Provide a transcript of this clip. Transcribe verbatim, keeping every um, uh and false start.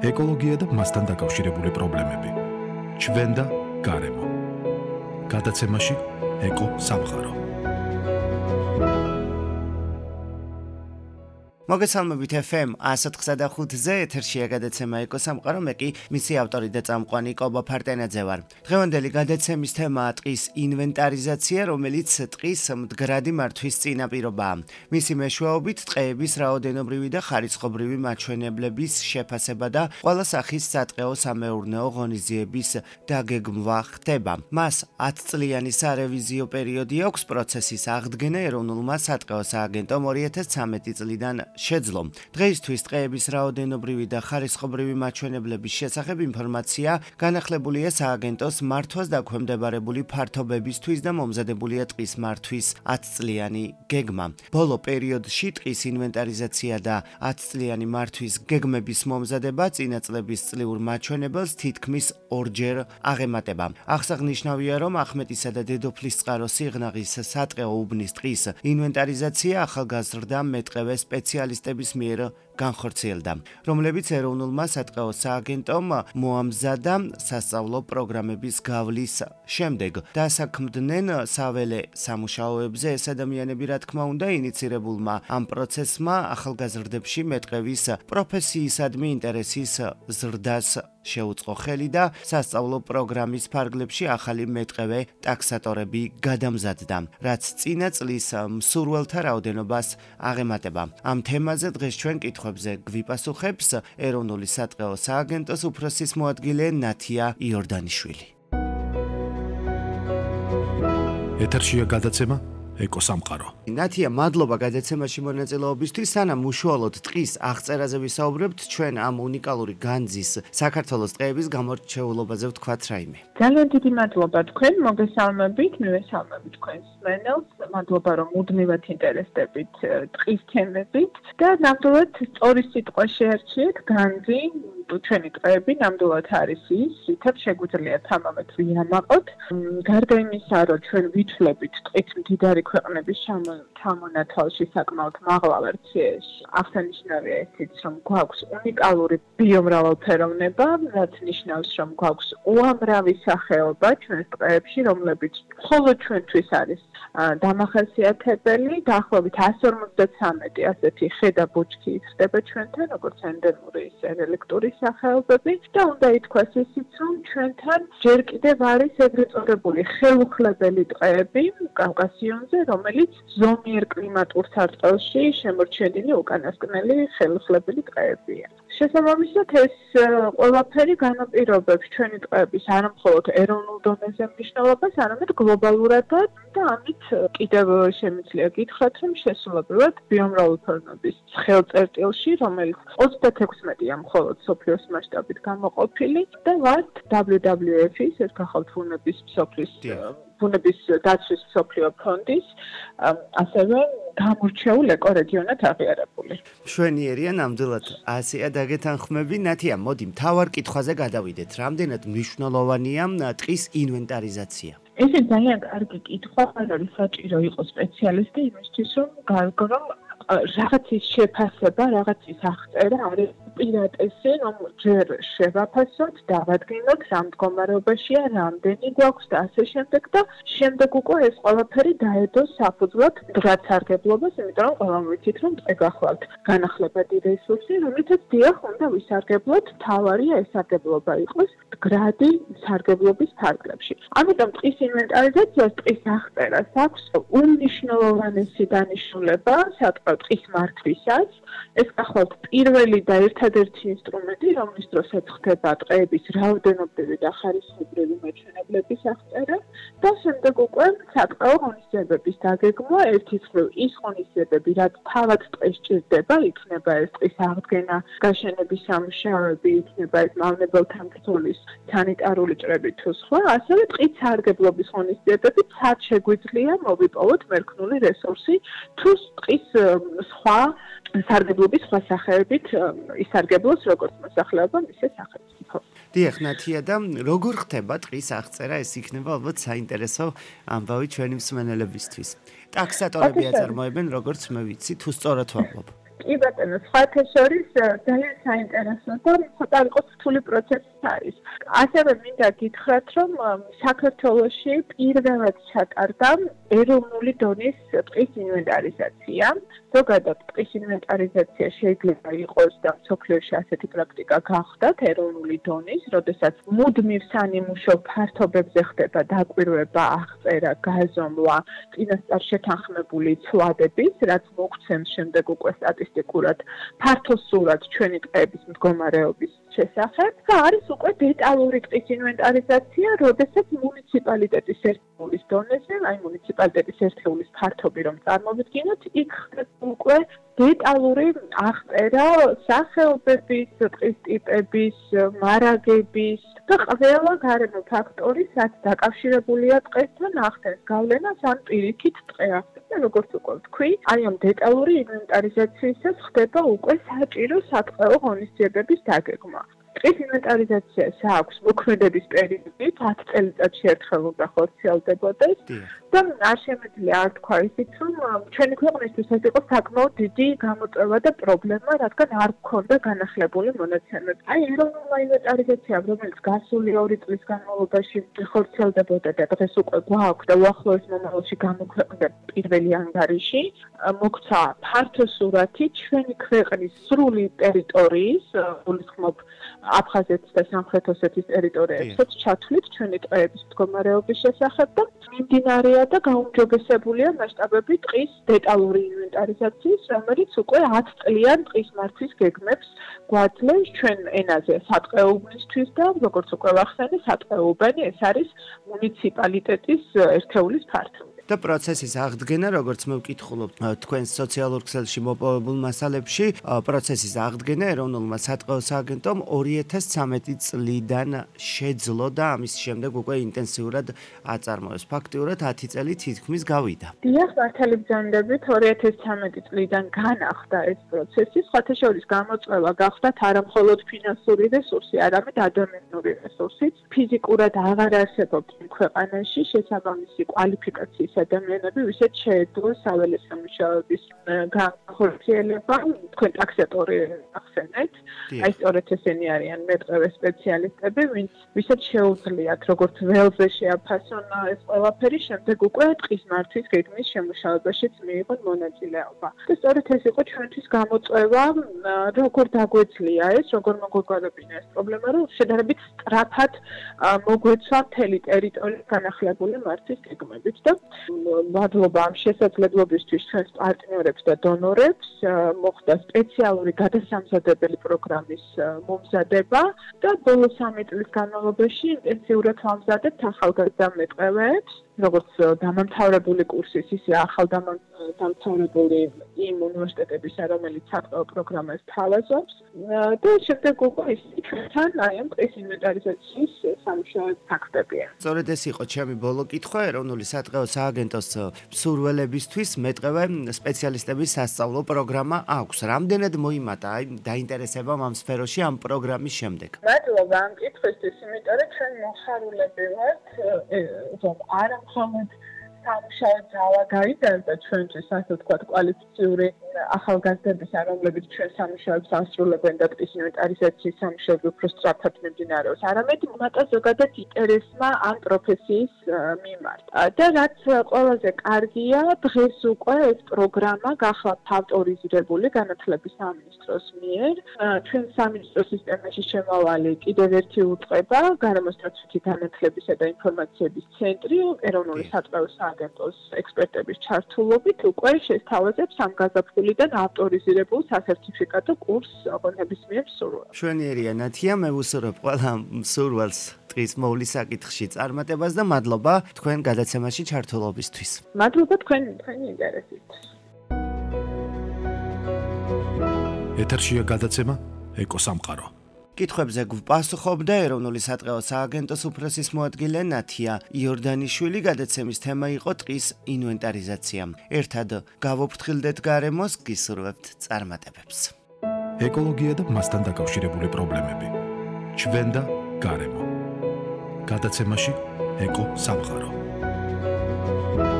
ეკოლოგია და მასთან დაკავშირებული პრობლემები. ჩვენ და გარემო. გადაცემაში ეკო სამყარო. მოგესალმებით ეფ ემ one oh five point five-ზე ეთერშია გადაცემა ეკო სამყარო, მე კი მისი ავტორი და წამყვანი კობა ფარტენაძე ვარ. დღევანდელი გადაცემის თემაა ტყის ინვენტარიზაცია, რომელიც ტყის მდგრადი მართვის წინაპირობაა. მისი მეშვეობით ტყეების რაოდენობრივი და ხარისხობრივი მაჩვენებლების შეფასება და ყველა სახის სატყეო სამეურნეო ღონისძიების დაგეგმვა ხდება. მას ათი წლიანი სარევიზიო პერიოდი აქვს. პროცესის აღდგენა ეროვნულმა სატყეო სააგენტომ ორი ათას ცხრამეტი წლიდან შეძლო. დღეისთვის ტყეების რაოდენობრივი და ხარისხობრივი მაჩვენებლების შესახებ ინფორმაცია განახლებულია სააგენტოს მართვას დაქვემდებარებული ფართობებისთვის და მომზადებულია ტყის მართვის ათი წლიანი გეგმა. ბოლო პერიოდში ტყის ინვენტარიზაცია და ათი წლიანი მართვის გეგმების მომზადება წინა წლების წლიურ მაჩვენებელს თითქმის ორჯერ აღემატება. აღსანიშნავია, რომ ახმეტისა და დედოფლისწყაროს სიღნაღის სატყეო უბნის ტყის ინვენტარიზაცია ახალგაზრდა მეტყევე სპეციალისტების მიერ განხორციელდა, რომლებიც ეროვნულმა სატყეო სააგენტომ მოამზადა სასწავლო პროგრამების გავლის შემდეგ. დასაქმდნენ საველე სამუშაოებზე ეს ადამიანები, რა თქმა უნდა, ინიცირებულმა ამ პროცესმა ახალგაზრდებში მეტყევის პროფესიისადმი ინტერესის ზრდას შეუწყო ხელი და სასწავლო პროგრამის ფარგლებში ახალი მეტყევე ტაქსატორები გადამზადდა, რაც წინა წლის მსურველთა რაოდენობას აღემატება. ამ თემაზე დღეს ჩვენ კითხვებზე გვიპასუხებს ეროვნული სატყეო სააგენტოს უფროსის მოადგილე ნათია იორდანიშვილი. ეთერშია გადაცემა ეკო სამყარო. ნათია, მადლობა გადაცემაში მონაწილეობისთვის. სანამ უშუალოდ ტყის აღწერაზე ვისაუბრებთ, ჩვენ ამ უნიკალური განძის საქართველოს ტყეების გამორჩეულობაზე ვთქვათ რაიმე. ძალიან დიდი მადლობა თქვენ, მოგესალმებით, მივესალმებით თქვენს მსმენელს. მადლობა, რომ მუდმივად ინტერესდებით ტყის თემებით და ნამდვილად სწორი სიტყვა შეარჩიეთ, განძი. ჩვენი ტყეები ნამდვილად არის ის, რითაც შეგვიძლია თამამად ვიამაყოთ. გარდა იმისა, რომ ჩვენ ვითვლებით ტყით მდიდარი ქვეყნების თამონათვალში საკმაოდ მაღლა ვერციაში, აღსანიშნავია ისიც, რომ გვაქვს უნიკალური ბიომრავალფეროვნება, რაც ნიშნავს, რომ გვაქვს უამრავი სახეობა ჩვენს ტყეებში, რომლებიც მხოლოდ ჩვენთვის არის დამახასიათებელი. დაახლოებით one fifty-three ასეთი ხე და ბუჩქი იზრდება ჩვენთან, როგორც ენდემური, ისე რელიქტური სახეობები და უნდა ითქვას ისიც, რომ ჩვენთან ჯერ კიდევ არის ეგრეთ წოდებული ხელუხლებელი ტყეები კავკასიონზე, რომელიც ზომიერ კლიმატურ სარტყელში შემორჩენილი უკანასკნელი ხელუხლებელი ტყეებია. შესაბამისად, ეს ყველაფერი განაპირობებს ჩვენი ტყეების არა მხოლოდ ეროვნულ დონეზე მნიშვნელობას, არამედ გლობალურადაც და ამით კიდევ შემიძლია გითხრათ, რომ შესრულებულად ბიომრავალფეროვნების ხელწერტილში, რომელიც ოცდაექვსმეტია მხოლოდ მსოფლიოს მასშტაბით გამოყოფილი და ვართ დაბლიუ დაბლიუ ეფ-ის, ეს გახავთ ბუნების მსოფლის ბუნების დაცვის მსოფლიო ფონდის, ასევე გამორჩეულ ეკორეგიონად აღიარებული. მშვენიერია, ნამდვილად ასეა დაგეთანხმები. ნათია, მოდი მთავარ კითხვაზე გადავიდეთ. რამდენად მნიშვნელოვანია ტყის ინვენტარიზაცია? ეს ძალიან კარგი კითხვა, არ არის საჭირო იყოს სპეციალისტი იმისთვის, რომ გავიგო, რაღაცის შეფასება, რაღაცის აღწერა არის პირატესი, რომ ჯერ შევაფასოთ, დავადგინოთ, რა მდგომარეობაშია, რამდენი გვაქვს და ასე შემდეგ და შემდეგ უკვე ეს ყველაფერი დაედოს საფუძვლად მდგრად სარგებლობას, იმიტომ რომ ყველამ ვიცით, რომ ტყე გახლავთ განახლებადი რესურსი, რომლითაც დიახ უნდა ვისარგებლოთ, მთავარია ეს სარგებლობა იყოს მდგრადი სარგებლობის ფარგლებში. ამიტომ ტყის ინვენტარიზაციას, ტყის აღწერას აქვს უმნიშვნელოვანესი დანიშნულება სატყეო ტყის მართვისას. ეს გახლავთ პირველი და ერთადერთი ინსტრუმენტი, რომლის დროსაც ხდება ტყეების რაოდენობრივი და ხარისხობრივი მაჩვენებლების აღწერა და შემდეგ უკვე სატყეო ღონისძიებების დაგეგმვა. ერთი მხრივ ის ღონისძიებები, რაც თავად ტყეს ჭირდება, იქნება ეს ტყის აღდგენა, გაშენების სამუშაოები, იქნება ეს მავნებელთა მბრძოლის სანიტარული ჭრები თუ სხვა, ასევე ტყის სარგებლობის ღონისძიებები, რაც შეგვიძლია მოვიპოვოთ მერქნული რესურსი თუ ტყის სხვა სარგებლობის სხვა სახეებით ისარგებლოს როგორც მოსახლეობა, ისე სახელმწიფო. დიახ, ნათია, და როგორ ხდება ტყის აღწერა? ეს იქნება ალბათ საინტერესო ამბავი ჩვენი მსმენელებისთვის. ტაქსატორები აწარმოებენ, როგორც მე ვიცი, თუ სწორად ვამბობ. კი ბატონო, სხვათა შორის ძალიან საინტერესო და ცოტა იყოს რთული პროცესი არის. ასევე მინდა გითხრათ, რომ საქართველოში პირველად ჩატარდა ეროვნული დონის ტყის ინვენტარიზაცია. ზოგადად ტყის ინვენტარიზაცია შეიძლება იყოს და მსოფლიოში ასეთი პრაქტიკა გახდათ ეროვნული დონის, როდესაც მუდმივ სანიმუშო ფართობებზე ხდება დაკვირვება, აღწერა, გაზომვა, წინასწარ შეთანხმებული ცვლადების, რაც მოგცემს შემდეგ უკვე სტატისტიკურად ფართო სურათს ჩვენი ტყეების მდგომარეობის შესახებ და არის უკვე დეტალური ტყის ინვენტარიზაცია, როდესაც მუნიციპალიტეტის ერთეულის დონეზე, აი მუნიციპალიტეტის ერთეულის ფართობი რომ წარმოვიდგინოთ, იქ ხდება უკვე დეტალური აღწერა სახეობების, ტყის ტიპების, მარაგების და ყველა გარემო ფაქტორის, რაც დაკავშირებულია ტყესთან, ახდენს გავლენას ან პირიქით ტყე ახდენს. როგორც უკვე ვთქვი, აი ამ დეტალური ინვენტარიზაციისას ხდება უკვე საჭირო სატყეო ღონისძიებების დაგეგმა. ტყის ინვენტარიზაციას აქვს მოქმედების პერიოდი, ათი წელიწადში ერთხელ უნდა ხორციელდებოდეს და არ შემეძლია არ თქვა ისიც, რომ ჩვენი ქვეყნისთვის ეს იყო საკმაოდ დიდი გამოწვევა და პრობლემა, რადგან არ გქონდა განახლებული მონაცემები. აი ეროვნულმა ინვენტარიზაციამ, რომელიც გასული ორი წლის განმავლობაში ხორციელდებოდა და დღეს უკვე გვაქვს და უახლოეს მომავალში გამოქვეყნდება პირველი ანგარიში, მოგცა ფართო სურათი ჩვენი ქვეყნის სრული ტერიტორიის, გულისხმობ აფხაზეთის და სამხრეთ ოსეთის ტერიტორიებსაც ჩათვლით ჩვენი ტყეების მდგომარეობის შესახებ და მიმდინარეა და გაუმჯობესებულია მასშტაბები ტყის დეტალური ინვენტარიზაციის, რომელიც უკვე ათი წლიან ტყის მართვის გეგმებს გვაძლევს ჩვენ ენაზე სატყეობისთვის და როგორც უკვე ვახსენე, სატყეობანი ეს არის მუნიციპალიტეტის ერთეულის ფართობი. და პროცესის აღდგენა, როგორც მე ვკითხულობ თქვენს სოციალურ ქსელში მოპოვებულ მასალებში, პროცესის აღდგენა ეროვნულმა სატყეო სააგენტომ ორი ათას ცხრამეტი წლიდან შეძლო და ამის შემდეგ უკვე ინტენსიურად აწარმოებს. ფაქტიურად ათი წელი თითქმის გავიდა. დიახ, მართალი ბრძანდებით ორი ათას ცხრამეტი წლიდან განახლდა ეს პროცესი, სხვათა შორის გამოწვევა გახდათ არა მხოლოდ ფინანსური რესურსი, არამედ ადამიანური რესურსიც. ფიზიკურად აღარ არსებობს ქვეყანაში შესაბამისი კვალიფიკაციის ადამიანები, ვისაც შეეძლოს საველე სამუშაოების განხორციელება, თქვენ ტაქსატორი ახსენეთ, აი სწორედ ესენი არიან მეტყევე სპეციალისტები, ვინც ვისაც შეუძლიათ როგორც ველზე შეაფასონ ეს ყველაფერი, შემდეგ უკვე ტყის მართვის გეგმის შემუშავებაშიც მიიღონ მონაწილეობა. და სწორედ ეს იყო ჩვენთვის გამოწვევა, როგორ დაგვეძლია ეს, როგორ მოგვეგვარებინა ეს პრობლემა, რომ შედარებით სწრაფად მოგვეცვა მთელი ტერიტორია განახლებული მართვის გეგმებით და მადლობა ამ შესაძლებლობისთვის ჩვენს პარტნიორებს და დონორებს, მოხდა სპეციალური გადასამზადებელი პროგრამის მომზადება და ბოლო სამი წლის განმავლობაში ინტენსიურად ვამზადებთ ახალგაზრდა მეტყევეებს, როგორც დამამთავრებული კურსის, ისე ახალდამთავრებული იმ უნივერსიტეტებისა, რომელიც სატყეო პროგრამას თავაზობს და შემდეგ უკვე ისინი ჩვენთან აი ამ ტყის ინვენტარიზაციის სამუშაოებს ფაქტებია. სწორედ ეს იყო ჩემი ბოლო კითხვა ეროვნული სატყეო სააგენტოს მსურველებისთვის მეტყევე სპეციალისტების სასწავლო პროგრამა აქვს. რამდენად მოიმატა აი დაინტერესება ამ სფეროში ამ პროგრამის შემდეგ? მადლობა ამ კითხვისთვის, იმიტომ რომ ჩვენ მოხარულები ვართ, რომ არა მხოლოდ სამუშაო ძალა გაიზარდა ჩვენთვის, ასე ვთქვათ, კვალიფიციური ახალგაზრდების, რომლებიც ჩვენ სამუშაოებს ასრულებენ და ტყის ინვენტარიზაციის სამუშაოები უფრო სწრაფად მიმდინარეობს, არამედ უმეტეს ზოგადად ინტერესმა ამ პროფესიის მიმართ. და რაც ყველაზე კარგია, დღეს უკვე ეს პროგრამა გახლავთ ავტორიზირებული განათლების სამინისტროს მიერ. ჩვენ სამინისტრო სისტემაში შემავალი კიდევ ერთი უწყება, გარემო სტატუსით განათლებისა და ინფორმაციების ცენტრი, ეროვნული სატყეო სააგენტოს ექსპერტების ჩართულობით უკვე შესთავაზებს ამ გაზაფხულიდან ავტორიზირებულ სასერტიფიკატო კურსს ნებისმიერ მსურველს. მშვენიერია ნათია, მე ვუსურვებ ყველა მსურველს ტყის მოვლის საკითხში წარმატებას და მადლობა თქვენ გადაცემაში ჩართულობისთვის. მადლობა თქვენ თქვენი ინტერესისთვის. ეთერშია გადაცემა ეკოსამყარო. კითხვებზე გვპასუხობდა ეროვნული სატყეო სააგენტოს უფროსის მოადგილე ნათია იორდანიშვილი. გადაცემის თემა იყო ტყის ინვენტარიზაცია. ერთად გავოფრთხილდეთ გარემოს, გისურვებთ წარმატებებს. ეკოლოგია და მასთან დაკავშირებული პრობლემები. ჩვენ და გარემო. გადაცემაში ეკო სამყარო.